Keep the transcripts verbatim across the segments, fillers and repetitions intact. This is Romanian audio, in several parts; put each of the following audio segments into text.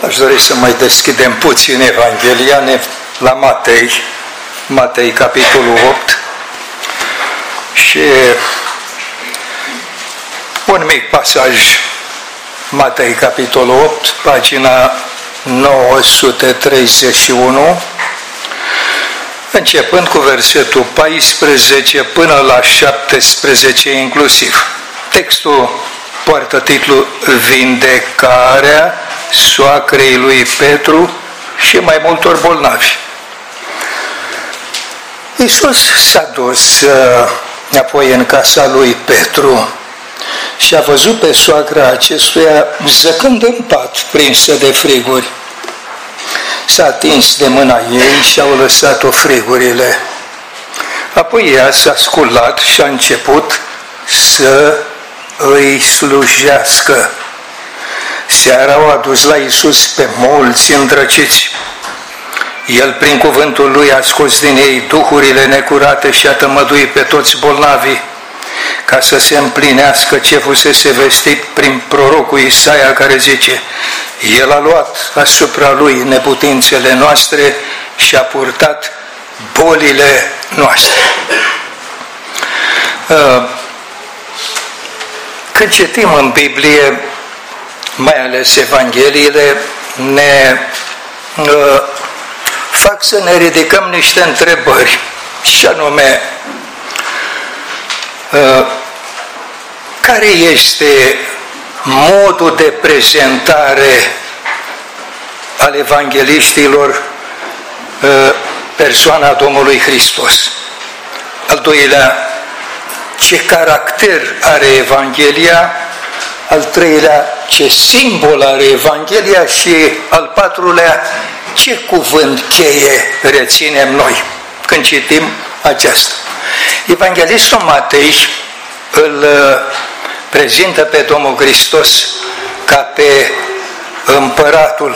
Aș dori să mai deschidem puțin Evanghelia la Matei, Matei, capitolul opt, și un mic pasaj, Matei, capitolul opt, pagina nouă sute treizeci și unu, începând cu versetul paisprezece până la șaptesprezece inclusiv. Textul poartă titlul Vindecarea soacrei lui Petru și mai multor bolnavi. Iisus s-a dus uh, apoi în casa lui Petru și a văzut pe soacra acestuia zăcând în pat, prinsă de friguri. S-a atins de mâna ei și au lăsat-o frigurile. Apoi ea s-a sculat și a început să îi slujească. Seara au adus la Iisus pe mulți îndrăciți. El, prin cuvântul lui, a scos din ei duhurile necurate și a tămăduit pe toți bolnavii, ca să se împlinească ce fusese vestit prin prorocul Isaia, care zice: El a luat asupra lui neputințele noastre și a purtat bolile noastre. Când citim în Biblie, mai ales Evangheliile, ne uh, fac să ne ridicăm niște întrebări, și anume, uh, care este modul de prezentare al evangheliștilor uh, persoana Domnului Hristos? Al doilea, ce caracter are Evanghelia? Al treilea, ce simbol are Evanghelia? Și al patrulea, ce cuvânt cheie reținem noi când citim aceasta? Evanghelistul Matei îl prezintă pe Domnul Hristos ca pe împăratul.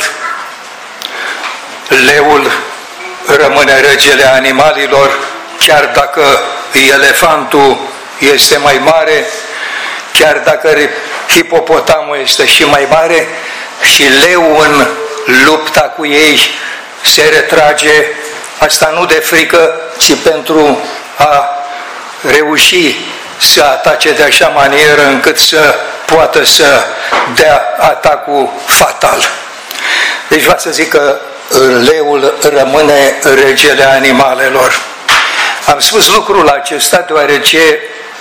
Leul rămâne regele animalilor, chiar dacă elefantul este mai mare, chiar dacă hipopotamul este și mai mare, și leul în lupta cu ei se retrage, asta nu de frică, ci pentru a reuși să atace de așa manieră încât să poată să dea atacul fatal. Deci vreau să zic că leul rămâne regele animalelor. Am spus lucrul acesta deoarece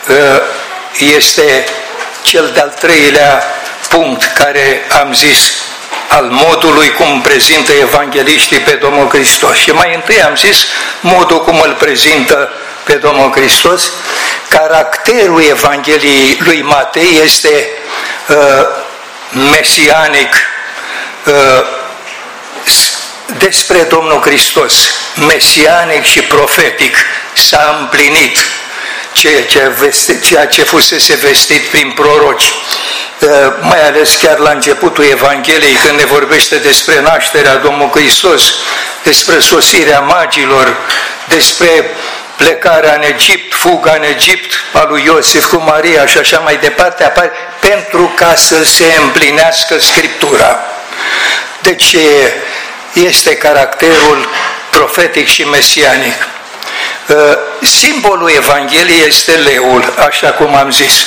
este cel de-al treilea punct care am zis al modului cum prezintă evangheliștii pe Domnul Hristos. Și mai întâi am zis modul cum îl prezintă pe Domnul Hristos. Caracterul Evangheliei lui Matei este uh, mesianic, uh, despre Domnul Hristos, mesianic și profetic. S-a împlinit ceea ce, vesti, ceea ce fusese vestit prin proroci. Mai ales chiar la începutul Evangheliei, când ne vorbește despre nașterea Domnului Hristos, despre sosirea magilor, despre plecarea în Egipt, fuga în Egipt a lui Iosif cu Maria și așa mai departe, apare pentru ca să se împlinească Scriptura. Deci este caracterul profetic și mesianic. Simbolul Evangheliei este leul, așa cum am zis.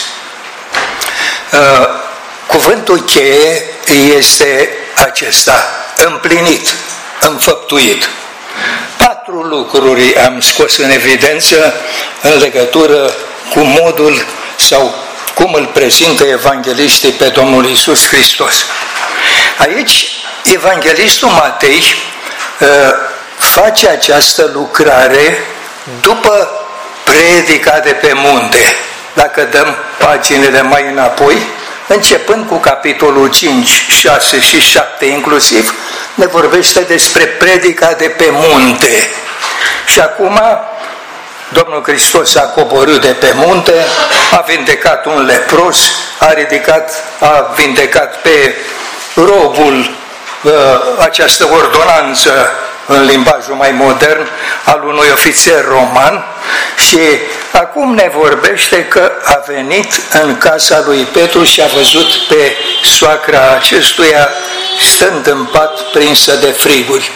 Cuvântul cheie este acesta: împlinit, înfăptuit. Patru lucruri am scos în evidență în legătură cu modul sau cum îl prezintă evangheliștii pe Domnul Iisus Hristos. Aici, evanghelistul Matei face această lucrare după predica de pe munte. Dacă dăm paginile mai înapoi, începând cu capitolul cinci, șase și șapte inclusiv, ne vorbește despre predica de pe munte. Și acum Domnul Hristos a coborât de pe munte, a vindecat un lepros, a ridicat, a vindecat pe robul, această ordonanță în limbajul mai modern al unui ofițer roman, și Acum ne vorbește că a venit în casa lui Petru și a văzut pe soacra acestuia stând în pat prinsă de friguri.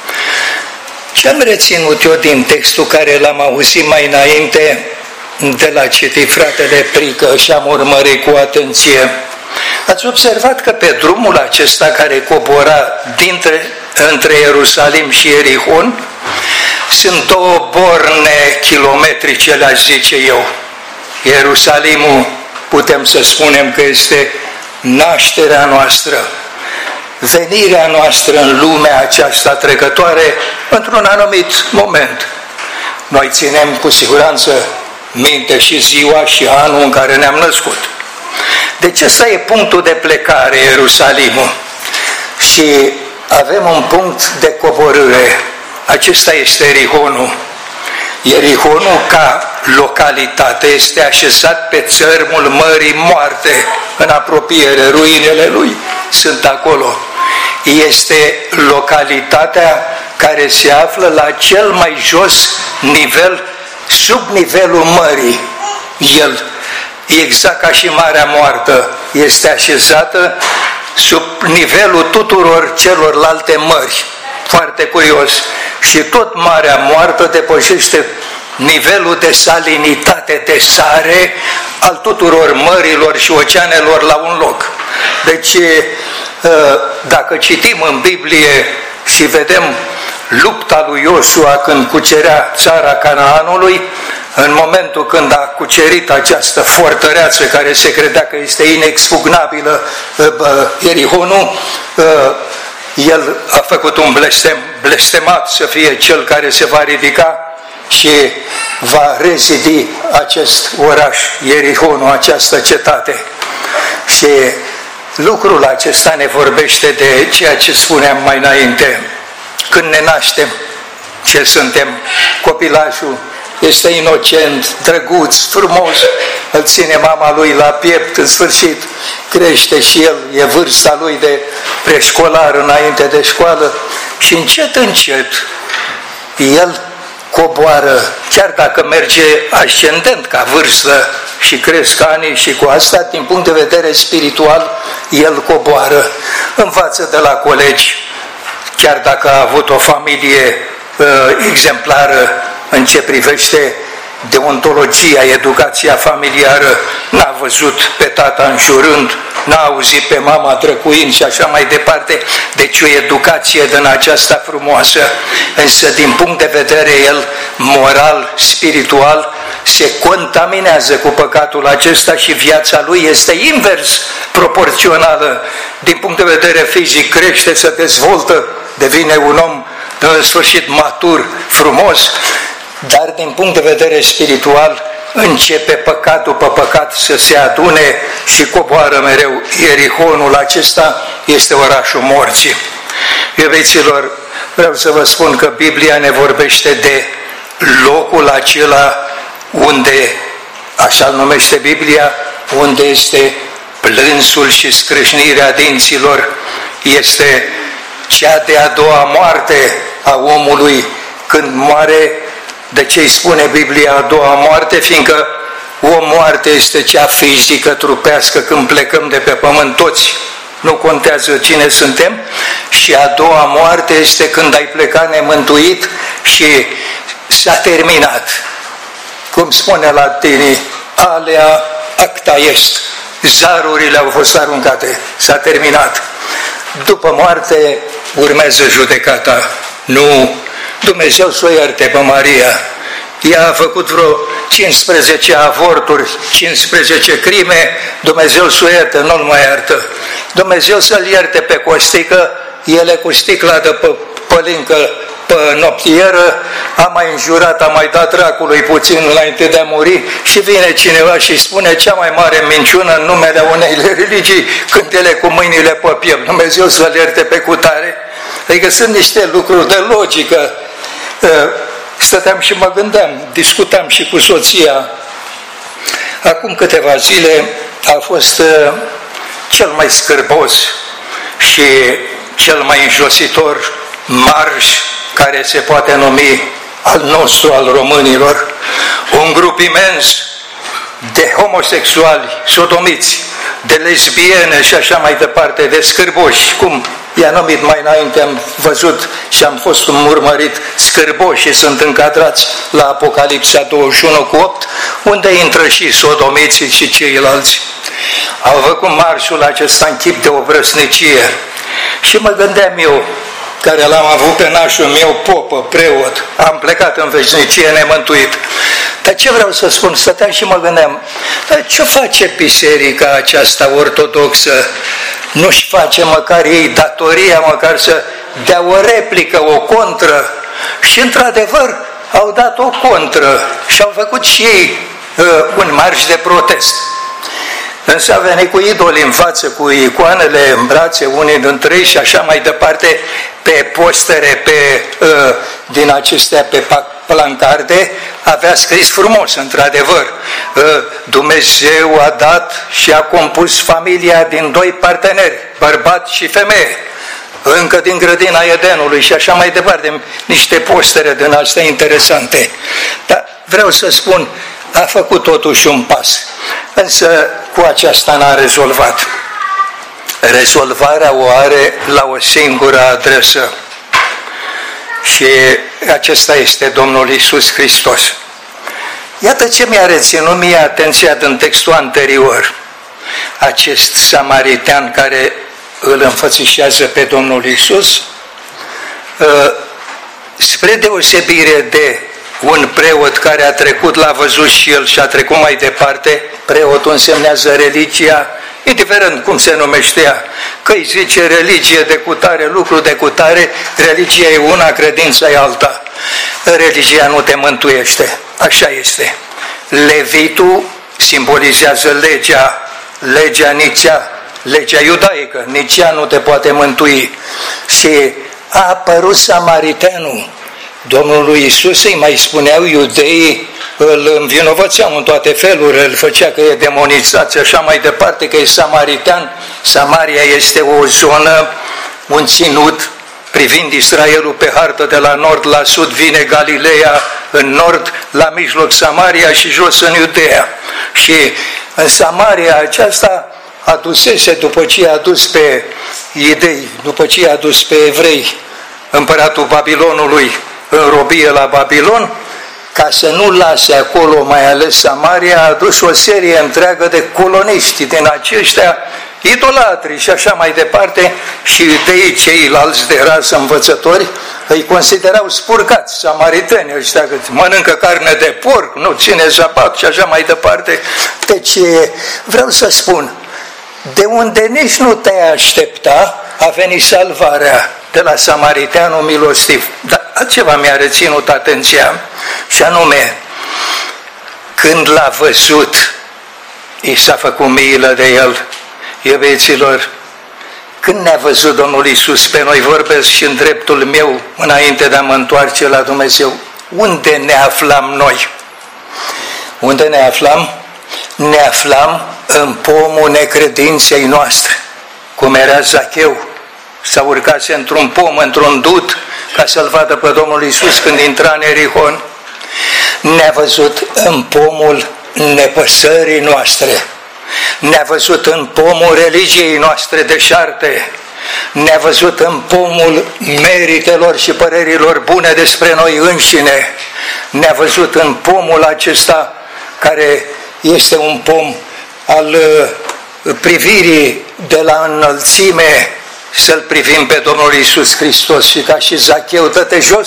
Ce am reținut eu din textul care l-am auzit mai înainte de la citit fratele Prică și am urmărit cu atenție? Ați observat că pe drumul acesta care cobora dintre, între Ierusalim și Ierihon sunt două borne kilometrice, le-aș zice eu. Ierusalimul, putem să spunem că este nașterea noastră, venirea noastră în lumea aceasta trecătoare într-un anumit moment. Noi ținem cu siguranță minte și ziua și anul în care ne-am născut. Deci ăsta e punctul de plecare, Ierusalimul. Și avem un punct de coborâre. Acesta este Ierihonul. Ierihonul ca localitate este așezat pe țărmul Mării Moarte, în apropiere, ruinele lui sunt acolo. Este localitatea care se află la cel mai jos nivel, sub nivelul mării. El, exact ca și Marea Moartă, este așezată sub nivelul tuturor celorlalte mări. Foarte curios. Și tot Marea Moartă depășește nivelul de salinitate, de sare al tuturor mărilor și oceanelor la un loc. Deci, dacă citim în Biblie și vedem lupta lui Iosua când cucerea țara Canaanului, în momentul când a cucerit această fortăreață care se credea că este inexpugnabilă, Ierihonul, el a făcut un blestem, blestemat să fie cel care se va ridica și va rezidi acest oraș, Ierihonul, această cetate. Și lucrul acesta ne vorbește de ceea ce spuneam mai înainte. Când ne naștem, ce suntem? Copilașul este inocent, drăguț, frumos, îl ține mama lui la piept, în sfârșit crește și el, e vârsta lui de preșcolar înainte de școală și încet, încet el coboară, chiar dacă merge ascendent ca vârstă și cresc anii și cu asta, din punct de vedere spiritual, el coboară, învață de la colegi, chiar dacă a avut o familie uh, exemplară în ce privește deontologia, educația familiară, n-a văzut pe tata înjurând, n-a auzit pe mama drăcuind și așa mai departe, deci o educație din aceasta frumoasă, însă din punct de vedere el moral, spiritual, se contaminează cu păcatul acesta și viața lui este invers proporțională. Din punct de vedere fizic crește, se dezvoltă, devine un om în sfârșit matur, frumos, dar din punct de vedere spiritual începe păcatul pe păcat să se adune și coboară mereu. Ierihonul acesta este orașul morții. Iubiților, vreau să vă spun că Biblia ne vorbește de locul acela unde, așa numește Biblia, unde este plânsul și scrâșnirea dinților, este cea de-a doua moarte a omului când moare. De ce îi spune Biblia a doua moarte? Fiindcă o moarte este cea fizică, trupească, când plecăm de pe pământ toți, nu contează cine suntem, și a doua moarte este când ai plecat nemântuit și s-a terminat. Cum spune latinii, alea acta est, zarurile au fost aruncate, s-a terminat. După moarte urmează judecata. Nu, Dumnezeu să o ierte pe Maria. Ea a făcut vreo cincisprezece avorturi, cincisprezece crime, Dumnezeu să o ierte, nu-l mai iartă. Dumnezeu să-l ierte pe Costică, ele cu sticla de pe pălincă pe noptieră, a mai înjurat, a mai dat dracului puțin înainte de a muri și vine cineva și spune cea mai mare minciună în numele unei religii când ele cu mâinile pe piept. Dumnezeu să-l ierte pe cutare. Adică sunt niște lucruri de logică. Stăteam și mă gândeam, discutam și cu soția. Acum câteva zile a fost cel mai scârbos și cel mai înjositor marș care se poate numi al nostru, al românilor, un grup imens de homosexuali, sodomiți, de lesbiene și așa mai departe, de scârboși, cum i-a numit mai înainte, am văzut și am fost urmărit, scârboși și sunt încadrați la Apocalipsa douăzeci și unu cu opt, unde intră și sodomiții și ceilalți. Au făcut marșul acesta în chip de obrăsnicie și mă gândeam eu, care l-am avut pe nașul meu, popă, preot, am plecat în veșnicie nemântuit. Dar ce vreau să spun? Stăteam și mă gândeam, dar ce face biserica aceasta ortodoxă? Nu-și face măcar ei datoria, măcar să dea o replică, o contră? Și într-adevăr au dat o contră și au făcut și ei uh, un marș de protest. Însă a venit cu idoli în față, cu icoanele în brațe, unii dintre ei și așa mai departe, pe postere, pe, uh, din acestea, pe plancarde, avea scris frumos, într-adevăr, uh, Dumnezeu a dat și a compus familia din doi parteneri, bărbat și femeie, încă din grădina Edenului și așa mai departe, niște postere din astea interesante. Dar vreau să spun, a făcut totuși un pas, însă cu aceasta n-a rezolvat. Rezolvarea o are la o singură adresă și acesta este Domnul Iisus Hristos. Iată ce mi-a reținut mie atenția din textul anterior. Acest samaritean care îl înfățișează pe Domnul Iisus, spre deosebire de un preot care a trecut, l-a văzut și el și a trecut mai departe, preotul însemnează religia, indiferent cum se numește ea, că îi zice religie de cutare, lucru de cutare, religia e una, credința e alta. Religia nu te mântuiește, așa este. Levitul simbolizează legea, legea nici ea, legea iudaică, nici ea nu te poate mântui. Și a apărut samariteanul. Domnului Iisus îi mai spuneau iudeii, îl învinovățeau în toate felurile, îl făcea că e demonizat și așa mai departe, că e samaritean. Samaria este o zonă, un ținut, privind Israelul pe hartă de la nord la sud, vine Galileea în nord, la mijloc Samaria și jos în Iudeea. Și în Samaria aceasta adusese, după ce i-a adus pe idei, după ce i-a adus pe evrei, împăratul Babilonului în robie la Babilon, ca să nu lase acolo, mai ales Samaria, a adus o serie întreagă de coloniști din aceștia, idolatri și așa mai departe, și iudeii ceilalți de rasă învățători îi considerau spurcați, samariteni, ăștia că mănâncă carne de porc, nu ține zapat și așa mai departe. Deci vreau să spun, de unde nici nu te-ai aștepta, a venit salvarea de la samariteanul milostiv. Dar altceva mi-a reținut atenția, și anume, când l-a văzut, i s-a făcut milă de el. Iubiților, când ne-a văzut Domnul Iisus pe noi, vorbesc și în dreptul meu, înainte de a mă întoarce la Dumnezeu, unde ne aflam noi? Unde ne aflam? Ne aflam în pomul necredinței noastre, cum era Zacheu. S-a urcat într-un pom, într-un dut, ca să-L vadă pe Domnul Iisus când intra în Erihon. Ne-a văzut în pomul nepăsării noastre, ne-a văzut în pomul religiei noastre deșarte, ne-a văzut în pomul meritelor și părerilor bune despre noi înșine, ne-a văzut în pomul acesta care este un pom al privirii de la înălțime, să-L privim pe Domnul Iisus Hristos și ca și Zacheu, dă-te jos.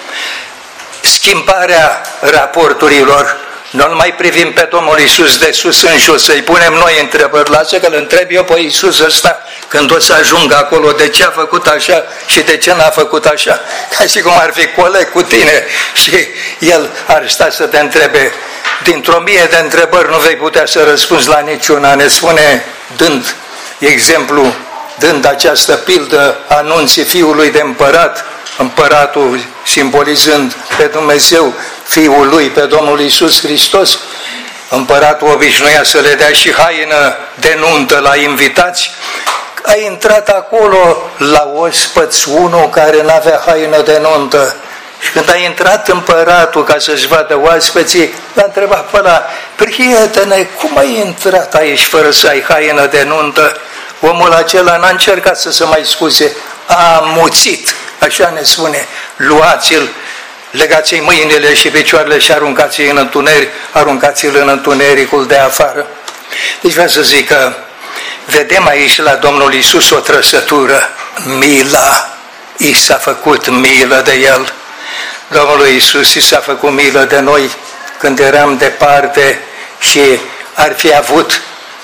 Schimbarea raporturilor, nu mai privim pe Domnul Iisus de sus în jos, să-i punem noi întrebări, lasă că îl întreb eu pe Iisus ăsta când o să ajungă acolo, de ce a făcut așa și de ce n-a făcut așa, ca și cum ar fi coleg cu tine și el ar sta să te întrebe. Dintr-o mie de întrebări nu vei putea să răspunzi la niciuna. Ne spune, dând exemplu, dând această pildă anunții fiului de împărat, împăratul simbolizând pe Dumnezeu, Fiul lui, pe Domnul Iisus Hristos, împăratul obișnuia să le dea și haină de nuntă la invitați. A intrat acolo la ospăți unul care n-avea haină de nuntă Și când a intrat împăratul ca să-și vadă oaspeții, l-a întrebat pe ăla: prietene, cum ai intrat aici fără să ai haină de nuntă? Omul acela n-a încercat să se mai scuze, a amuțit, așa ne spune: luați-l, legați-i mâinile și picioarele și aruncați-i în întuneric, aruncați-l în întunericul de afară. Deci vreau să zic că vedem aici la Domnul Iisus o trăsătură, mila. I s-a făcut milă de El. Domnul Iisus i s-a făcut milă de noi când eram departe și ar fi avut,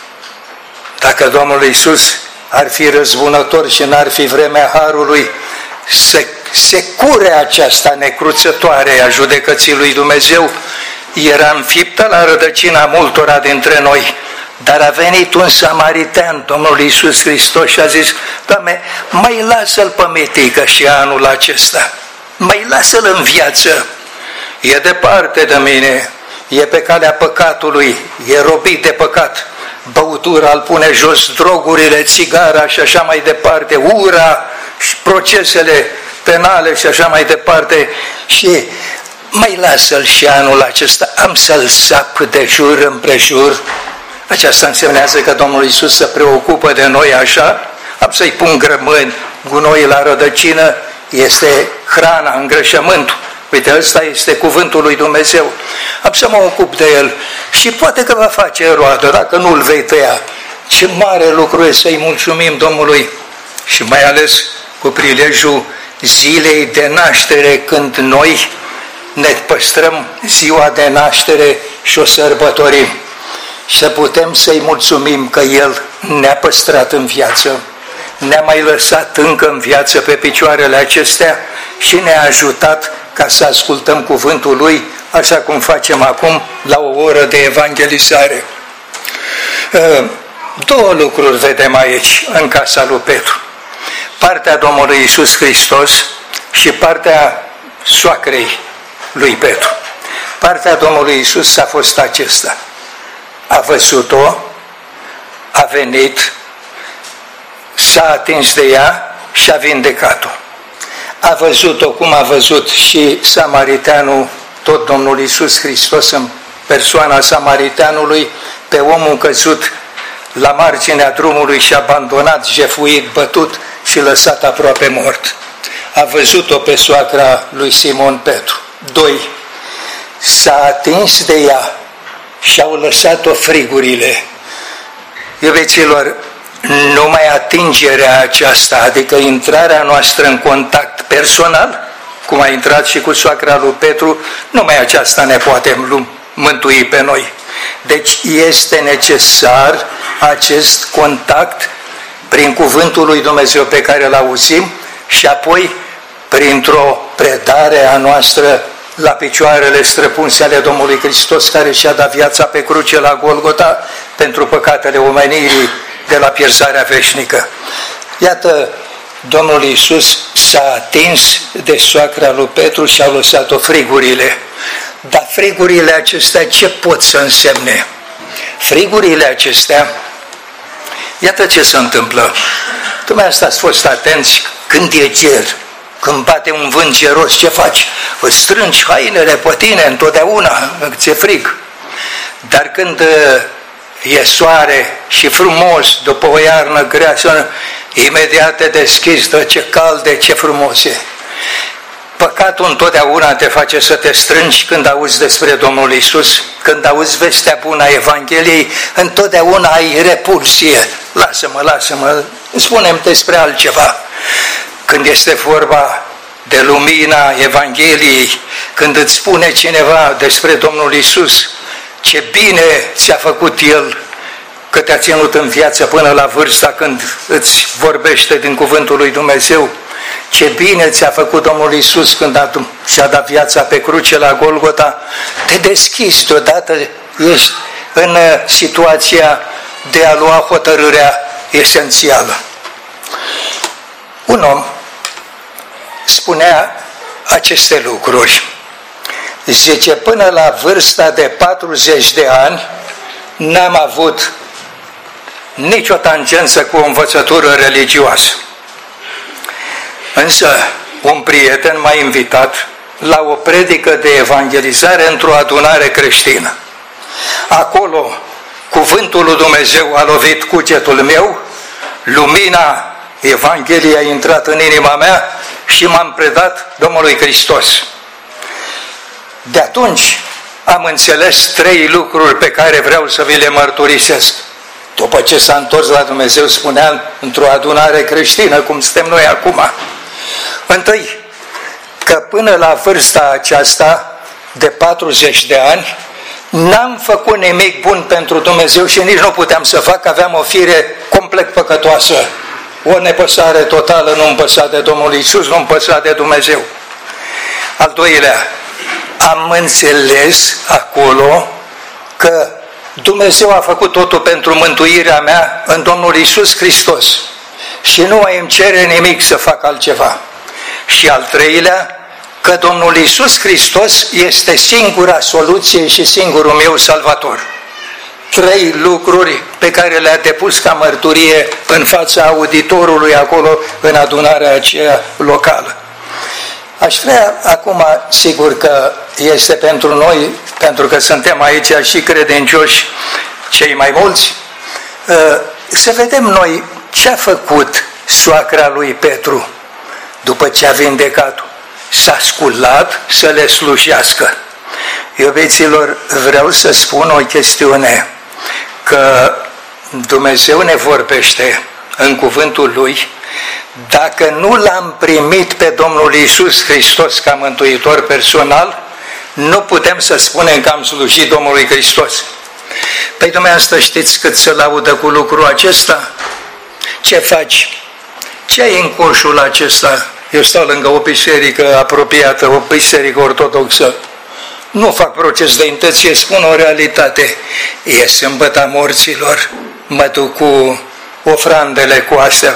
dacă Domnul Iisus ar fi răzbunător și n-ar fi vremea harului, să se cure aceasta necruțătoare a judecății lui Dumnezeu, era înfiptă la rădăcina multora dintre noi. Dar a venit un samaritean, Domnul Iisus Hristos, și a zis: Doamne, mai lasă-l pe mitică și anul acesta, mai lasă-l în viață, e departe de mine, e pe calea păcatului, e robit de păcat, băutura îl pune jos, drogurile, țigara și așa mai departe, ura și procesele penale și așa mai departe, și mai lasă-l și anul acesta, am să-l sap de jur împrejur. Aceasta însemnează că Domnul Iisus se preocupă de noi așa, am să-i pun grămâni, gunoi la rădăcină, este hrana, îngrășământul. Uite, ăsta este cuvântul lui Dumnezeu. Am să mă ocup de el și poate că va face roadă, dacă nu-l vei tăia. Ce mare lucru este să-i mulțumim Domnului, și mai ales cu prilejul zilei de naștere, când noi ne păstrăm ziua de naștere și o sărbătorim. Și să putem să-i mulțumim că El ne-a păstrat în viață, ne-a mai lăsat încă în viață pe picioarele acestea și ne-a ajutat ca să ascultăm cuvântul Lui, așa cum facem acum la o oră de evangelizare. Două lucruri vedem aici, în casa lui Petru. Partea Domnului Iisus Hristos și partea soacrei lui Petru. Partea Domnului Iisus a fost acesta: a văzut-o, a venit, s-a atins de ea și a vindecat-o. A văzut-o cum a văzut și samariteanul, tot Domnul Iisus Hristos în persoana samariteanului, pe omul căzut la marginea drumului și abandonat, jefuit, bătut și lăsat aproape mort. A văzut-o pe soacra lui Simon Petru. Doi, s-a atins de ea și au lăsat-o frigurile. Iubiților, numai atingerea aceasta, adică intrarea noastră în contact personal, cum a intrat și cu soacra lui Petru, numai aceasta ne poate mântui pe noi. Deci este necesar acest contact prin cuvântul lui Dumnezeu pe care îl auzim și apoi printr-o predare a noastră la picioarele străpunse ale Domnului Hristos, care și-a dat viața pe cruce la Golgota pentru păcatele omenirii de la pierzarea veșnică. Iată, Domnul Iisus s-a atins de soacra lui Petru și a lăsat-o frigurile. Dar frigurile acestea ce pot să însemne? Frigurile acestea, iată ce se întâmplă. Dumneavoastră ați fost atenți când e ger, când bate un vânt geros, ce faci? Îți strângi hainele pe tine întotdeauna, ți-e frig. Dar când e soare și frumos, după o iarnă grea, imediat te deschizi, dă ce calde, ce frumoase. Păcatul întotdeauna te face să te strângi când auzi despre Domnul Iisus, când auzi vestea bună a Evangheliei, întotdeauna ai repulsie. Lasă-mă, lasă-mă, spune-mi despre altceva. Când este vorba de lumina Evangheliei, când îți spune cineva despre Domnul Iisus, ce bine ți-a făcut El, că te-a ținut în viață până la vârsta când îți vorbește din cuvântul lui Dumnezeu, ce bine ți-a făcut Domnul Iisus când a, și-a dat viața pe cruce la Golgota, te deschizi deodată, ești în situația de a lua hotărârea esențială. Un om spunea aceste lucruri. Zice, până la vârsta de patruzeci de ani n-am avut nicio tangență cu o învățătură religioasă. Însă un prieten m-a invitat la o predică de evangelizare într-o adunare creștină. Acolo cuvântul lui Dumnezeu a lovit cugetul meu, lumina Evangheliei a intrat în inima mea și m-am predat Domnului Hristos. De atunci am înțeles trei lucruri pe care vreau să vi le mărturisesc. După ce s-a întors la Dumnezeu, spuneam, într-o adunare creștină, cum suntem noi acum. Întâi, că până la vârsta aceasta de patruzeci de ani, n-am făcut nimic bun pentru Dumnezeu și nici nu puteam să fac, aveam o fire complet păcătoasă. O nepăsare totală, nu-mi păsa de Domnul Iisus, nu-mi păsa de Dumnezeu. Al doilea, am înțeles acolo că Dumnezeu a făcut totul pentru mântuirea mea în Domnul Iisus Hristos și nu mai îmi cere nimic să fac altceva. Și al treilea, că Domnul Iisus Hristos este singura soluție și singurul meu salvator. Trei lucruri pe care le-a depus ca mărturie în fața auditorului acolo, în adunarea aceea locală. Aș vrea acum, sigur că este pentru noi, pentru că suntem aici și credincioși cei mai mulți, să vedem noi ce a făcut soacra lui Petru după ce a vindecat-o. S-a sculat să le slujească. Iubiților, vreau să spun o chestiune, că Dumnezeu ne vorbește în cuvântul Lui. Dacă nu l-am primit pe Domnul Iisus Hristos ca mântuitor personal, nu putem să spunem că am slujit Domnului Hristos. Păi dumneavoastră știți cât se laudă cu lucrul acesta? Ce faci? Ce ai în coșul acesta? Eu stau lângă o biserică apropiată, o biserică ortodoxă. Nu fac proces de intenție, spun o realitate. E sâmbăta morților, mă duc cu ofrandele, cu astea.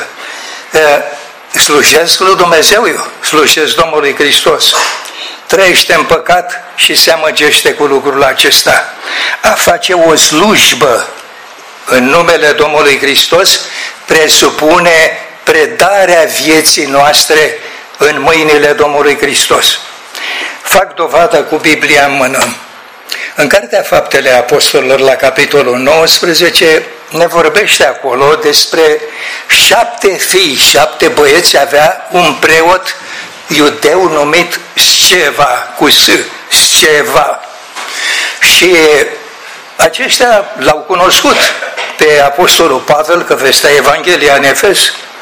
Slujesc lui Dumnezeu eu, slujesc Domnului Hristos. Trăiește în păcat și se amăgește cu lucrul acesta. A face o slujbă în numele Domnului Hristos presupune predarea vieții noastre în mâinile Domnului Hristos. Fac dovadă cu Biblia în mână. În Cartea Faptele Apostolilor, la capitolul nouăsprezece, ne vorbește acolo despre șapte fii, șapte băieți avea un preot iudeu numit Sceva, cu S, Sceva. Și aceștia l-au cunoscut pe Apostolul Pavel, că vestea Evanghelia în Efes,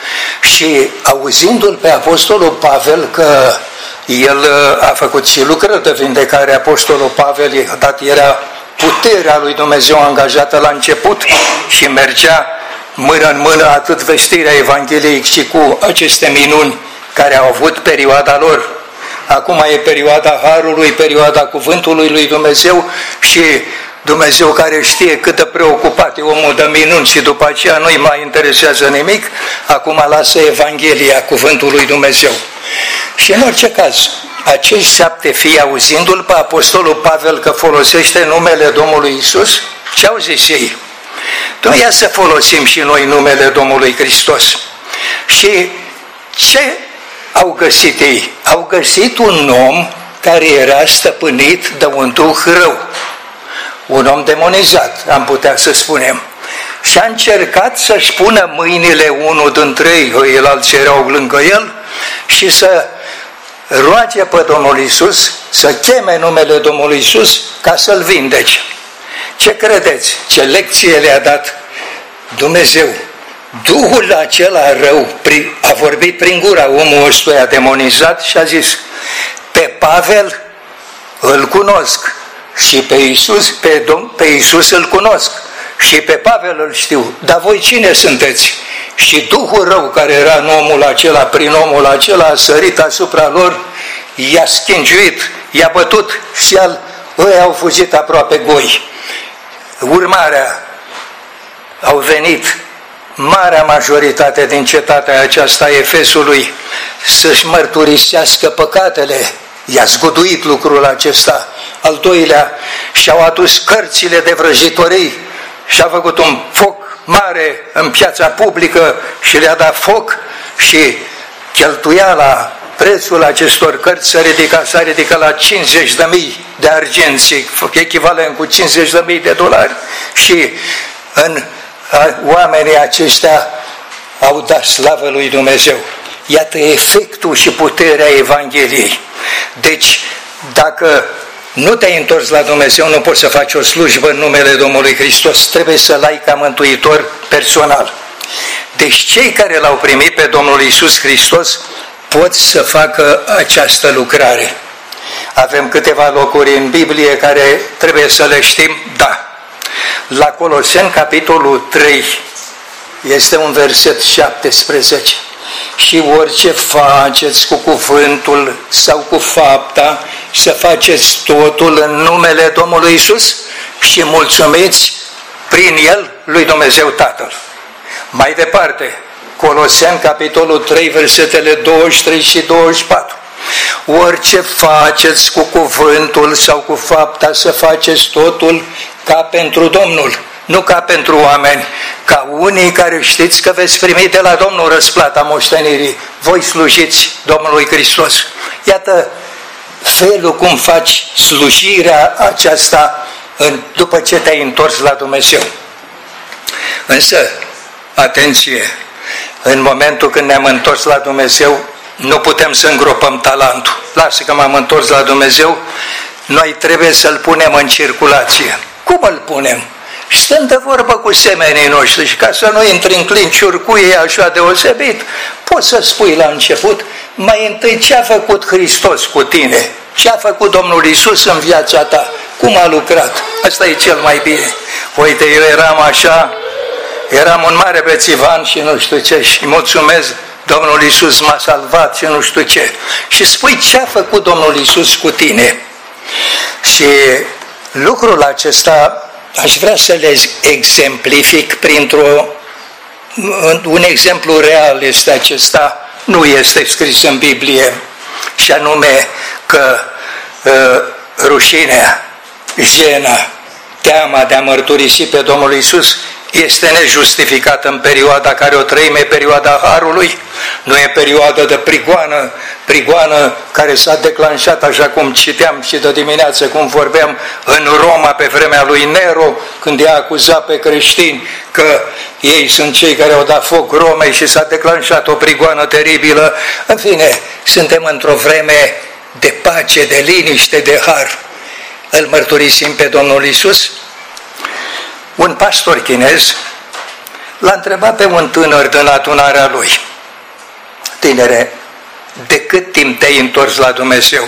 și auzindu-l pe Apostolul Pavel că el a făcut și lucrări de vindecare, Apostolul Pavel, dat era puterea lui Dumnezeu angajată la început și mergea mână în mână atât vestirea Evangheliei și cu aceste minuni care au avut perioada lor. Acum e perioada Harului, perioada Cuvântului lui Dumnezeu și Dumnezeu, care știe cât de preocupat e omul de minuni și după aceea nu-i mai interesează nimic, acum lasă Evanghelia, Cuvântul lui Dumnezeu. Și în orice caz, acești șapte fii, auzindu-l pe Apostolul Pavel că folosește numele Domnului Iisus, ce au zis ei? Noi ia să folosim și noi numele Domnului Hristos. Și ce au găsit ei? Au găsit un om care era stăpânit de un duh rău. Un om demonizat, am putea să spunem. Și a încercat să-și pună mâinile unul dintre ei, el alții erau lângă el, și să roage pe Domnul Iisus, să cheme numele Domnului Iisus ca să-l vindece. Ce credeți? Ce lecție le-a dat Dumnezeu? Duhul acela rău a vorbit prin gura omul ăstuia demonizat și a zis: pe Pavel îl cunosc și pe Iisus, pe, Dom- pe Iisus îl cunosc și pe Pavel îl știu, dar voi cine sunteți? Și Duhul rău care era în omul acela, prin omul acela, a sărit asupra lor, i-a schingiuit, i-a bătut și al, ei au fugit aproape goi. Urmarea, au venit marea majoritate din cetatea aceasta Efesului să-și mărturisească păcatele. I-a zguduit lucrul acesta. Al doilea, și-au adus cărțile de vrăjitorii și-a făcut un foc mare în piața publică și le-a dat foc și cheltuiala prețul acestor cărți s-a ridicat, s-a ridicat la cincizeci de mii de argenți, echivalent cu cincizeci de mii de dolari, și în a, oamenii aceștia au dat slavă lui Dumnezeu. Iată efectul și puterea Evangheliei. Deci, dacă nu te-ai întors la Dumnezeu, nu poți să faci o slujbă în numele Domnului Hristos. Trebuie să-L ai ca mântuitor personal. Deci cei care L-au primit pe Domnul Iisus Hristos pot să facă această lucrare. Avem câteva locuri în Biblie care trebuie să le știm, da. La Coloseni, capitolul trei, este un verset șaptesprezece. Și orice faceți cu cuvântul sau cu fapta, să faceți totul în numele Domnului Iisus și mulțumiți prin El lui Dumnezeu Tatăl. Mai departe, Coloseni, capitolul trei, versetele douăzeci și trei și douăzeci și patru. Orice faceți cu cuvântul sau cu fapta, să faceți totul ca pentru Domnul, nu ca pentru oameni, ca unii care știți că veți primi de la Domnul răsplata moștenirii. Voi slujiți Domnului Hristos. Iată felul cum faci slujirea aceasta în, după ce te-ai întors la Dumnezeu. Însă, atenție, în momentul când ne-am întors la Dumnezeu, nu putem să îngropăm talentul. Lasă că m-am întors la Dumnezeu, noi trebuie să-l punem în circulație. Cum îl punem? Stând de vorbă cu semenii noștri și ca să nu intri în clinciuri cu ei așa deosebit, poți să spui la început, mai întâi ce a făcut Hristos cu tine, ce a făcut Domnul Iisus în viața ta, cum a lucrat. Asta e cel mai bine. Uite, eu eram așa, eram un mare bețivan și nu știu ce, și mulțumesc, Domnul Iisus m-a salvat și nu știu ce. Și spui ce a făcut Domnul Iisus cu tine. Și lucrul acesta aș vrea să le exemplific printr-o, un exemplu real este acesta, nu este scris în Biblie, și anume că uh, rușinea, jena, teama de a mărturisi pe Domnul Iisus este nejustificată în perioada care o trăim, e perioada Harului, nu e perioada de prigoană, prigoană care s-a declanșat, așa cum citeam și de dimineață, cum vorbeam, în Roma pe vremea lui Nero, când i-a acuzat pe creștini că ei sunt cei care au dat foc Romei și s-a declanșat o prigoană teribilă. În fine, suntem într-o vreme de pace, de liniște, de har. Îl mărturisim pe Domnul Iisus. Un pastor chinez l-a întrebat pe un tânăr din adunarea lui: tinere, de cât timp te-ai întors la Dumnezeu?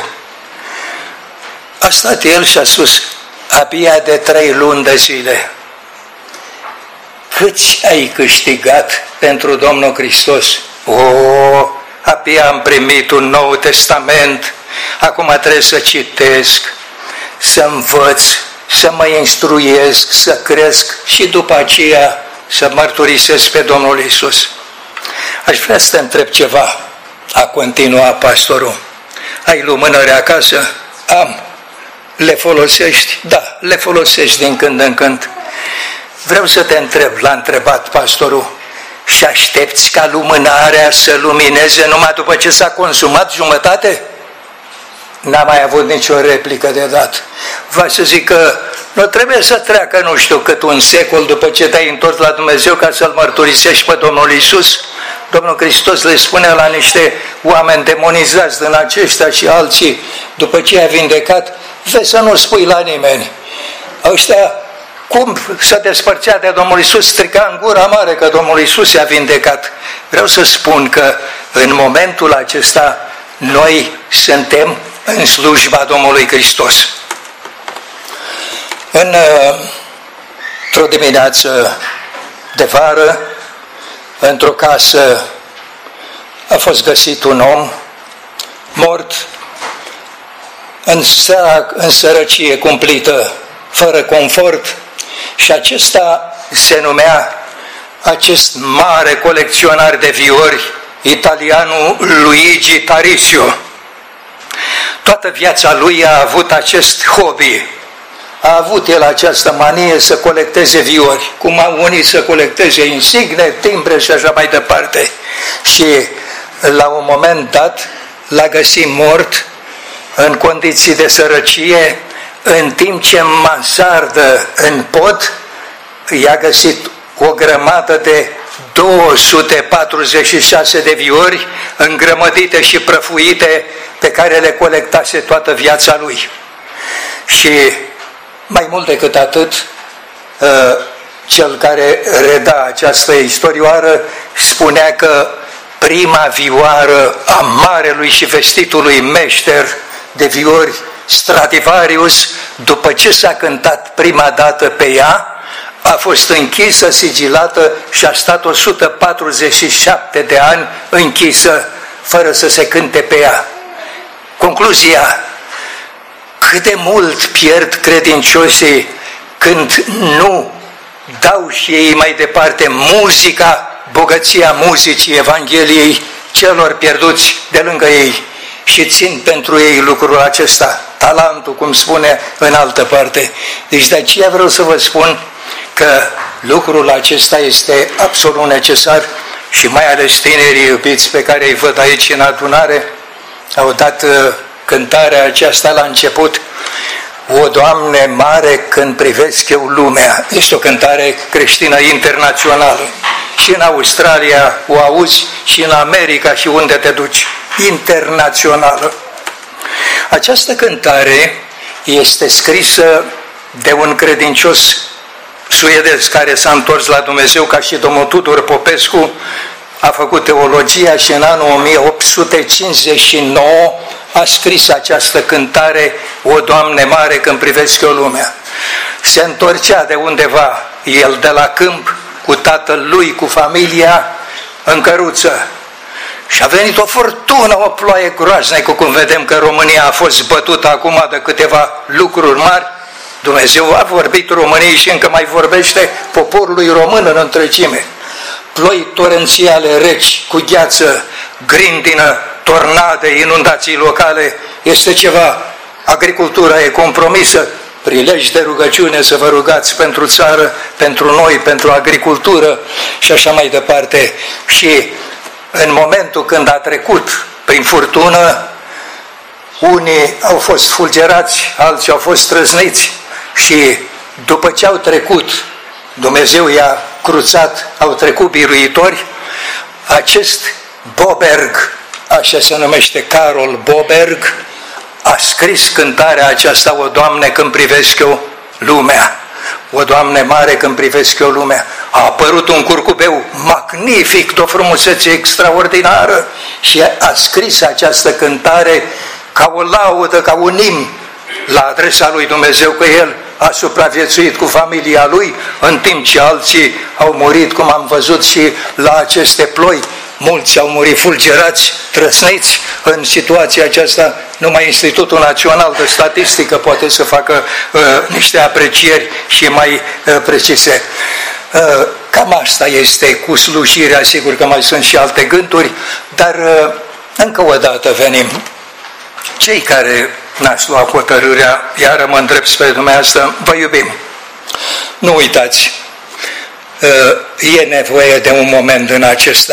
A stat el și a spus: abia de trei luni de zile. Câți ai câștigat pentru Domnul Hristos? O, abia am primit un Nou Testament, acum trebuie să citesc, să învăț, să mă instruiesc, să cresc și după aceea să mărturisesc pe Domnul Iisus. Aș vrea să te întreb ceva, a continuat pastorul. Ai lumânări acasă? Am. Le folosești? Da, le folosești din când în când. Vreau să te întreb, l-a întrebat pastorul, și aștepți ca lumânarea să lumineze numai după ce s-a consumat jumătate? N-a mai avut nicio replică de dat. Va să zic că nu trebuie să treacă nu știu cât un secol după ce te-ai întors la Dumnezeu ca să-L mărturisești pe Domnul Iisus. Domnul Hristos le spune la niște oameni demonizați din aceștia și alții, după ce i-a vindecat, vezi să nu spui la nimeni. Ăștia, cum se despărțea de Domnul Iisus, strica în gura mare că Domnul Iisus i-a vindecat. Vreau să spun că în momentul acesta noi suntem în slujba Domnului Hristos. În, într-o dimineață de vară, într-o casă a fost găsit un om mort, în, sărac, în sărăcie cumplită, fără confort, și acesta se numea, acest mare colecționar de viori, italianul Luigi Tarisio. Toată viața lui a avut acest hobby. A avut el această manie să colecteze viori, cum unii să colecteze insigne, timbre și așa mai departe. Și la un moment dat l-a găsit mort în condiții de sărăcie, în timp ce în mansardă, în pod, i-a găsit o grămadă de două sute patruzeci și șase de viori îngrămădite și prăfuite pe care le colectase toată viața lui. Și mai mult decât atât, cel care reda această istorioară spunea că prima vioară a marelui și vestitului meșter de viori Stradivarius, după ce s-a cântat prima dată pe ea, a fost închisă, sigilată și a stat o sută patruzeci și șapte de ani închisă, fără să se cânte pe ea. Concluzia: cât de mult pierd credincioșii când nu dau și ei mai departe muzica, bogăția muzicii Evangheliei celor pierduți de lângă ei și țin pentru ei lucrul acesta, talentul, cum spune în altă parte. Deci de aceea vreau să vă spun că lucrul acesta este absolut necesar și mai ales tinerii iubiți pe care îi văd aici în adunare au dat cântarea aceasta la început: O, Doamne mare, când privesc eu lumea. Este o cântare creștină internațională. Și în Australia o auzi, și în America, și unde te duci. Internațională. Această cântare este scrisă de un credincios suedez care s-a întors la Dumnezeu, ca și domnul Tudor Popescu. A făcut teologia și în anul o mie opt sute cincizeci și nouă a scris această cântare: O, Doamne mare, când privesc eu lumea. Se întorcea de undeva, el de la câmp, cu tatăl lui, cu familia, în căruță. Și a venit o furtună, o ploaie groaznică, cum vedem că România a fost bătută acum de câteva lucruri mari. Dumnezeu a vorbit României și încă mai vorbește poporului român în întregime. Ploi torențiale reci, cu gheață, grindină, tornade, inundații locale. Este ceva. Agricultura e compromisă. Prilej de rugăciune să vă rugați pentru țară, pentru noi, pentru agricultură și așa mai departe. Și în momentul când a trecut prin furtună, unii au fost fulgerați, alții au fost trăzniți și după ce au trecut, Dumnezeu i-a cruțat, au trecut biruitori. Acest Boberg, așa se numește, Carol Boberg, a scris cântarea aceasta: O, Doamne, când privesc eu lumea. O, Doamne mare, când privesc eu lumea. A apărut un curcubeu magnific, de o frumusețe extraordinară, și a scris această cântare ca o laudă, ca un imn la adresa lui Dumnezeu, că el a supraviețuit cu familia lui, în timp ce alții au murit, cum am văzut și la aceste ploi. Mulți au murit fulgerați, trăsniți. În situația aceasta, numai Institutul Național de Statistică poate să facă uh, niște aprecieri și mai uh, precise. Uh, cam asta este cu slujirea, sigur că mai sunt și alte gânduri, dar uh, încă o dată venim. Cei care n-ați luat hotărârea, iară mă îndrept spre dumneavoastră, vă iubim. Nu uitați, uh, e nevoie de un moment în acesta.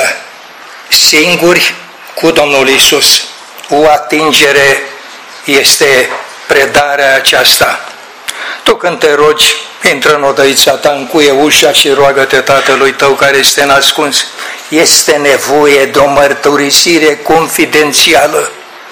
Singuri cu Domnul Iisus. O atingere este predarea aceasta. Tu când te rogi, intră în odăița ta, încuie ușa și roagă-te Tatălui tău care este nascuns. Este nevoie de o mărturisire confidențială.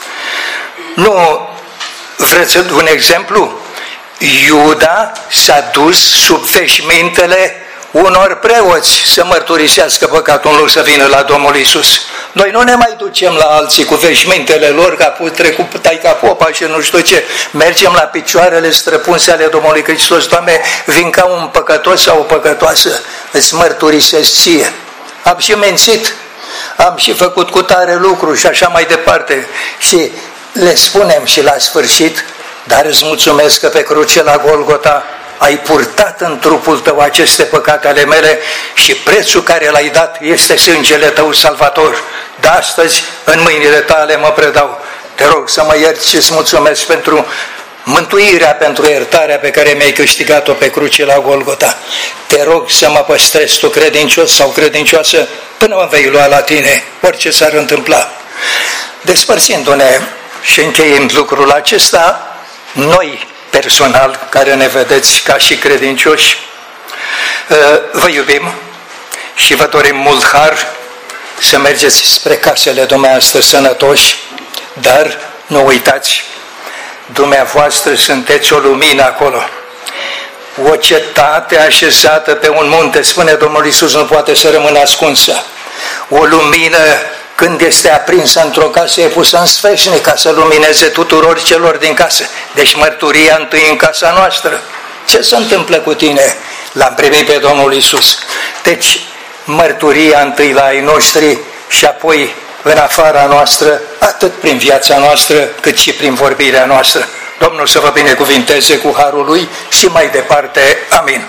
Nu vreți un exemplu? Iuda s-a dus sub veșmintele unor preoți să mărturisească păcatul în loc să vină la Domnul Iisus. Noi nu ne mai ducem la alții cu veșmintele lor, ca trecut taica popa și nu știu ce. Mergem la picioarele străpunse ale Domnului Hristos. Doamne, vin ca un păcătos sau o păcătoasă, îți mărturisesc ție. Am și mențit, am și făcut cu tare lucru și așa mai departe. Și le spunem și la sfârșit: dar îți mulțumesc că pe cruce la Golgota ai purtat în trupul tău aceste păcate ale mele și prețul care l-ai dat este sângele tău salvator. De astăzi în mâinile tale mă predau. Te rog să mă ierți și îți mulțumesc pentru mântuirea, pentru iertarea pe care mi-ai câștigat-o pe cruce la Golgota. Te rog să mă păstrezi tu credincios sau credincioasă până mă vei lua la tine, orice s-ar întâmpla. Despărțindu-ne și încheiind lucrul acesta, noi personal, care ne vedeți ca și credincioși, vă iubim și vă dorim mult har să mergeți spre casele dumneavoastră sănătoși, dar nu uitați, dumneavoastră sunteți o lumină acolo. O cetate așezată pe un munte, spune Domnul Iisus, nu poate să rămână ascunsă. O lumină, când este aprinsă într-o casă, e pusă în sfeșnic ca să lumineze tuturor celor din casă. Deci mărturia întâi în casa noastră. Ce se întâmplă cu tine? L-am primit pe Domnul Iisus. Deci mărturia întâi la ai noștri și apoi în afara noastră, atât prin viața noastră, cât și prin vorbirea noastră. Domnul să vă binecuvinteze cu harul Lui și mai departe. Amin.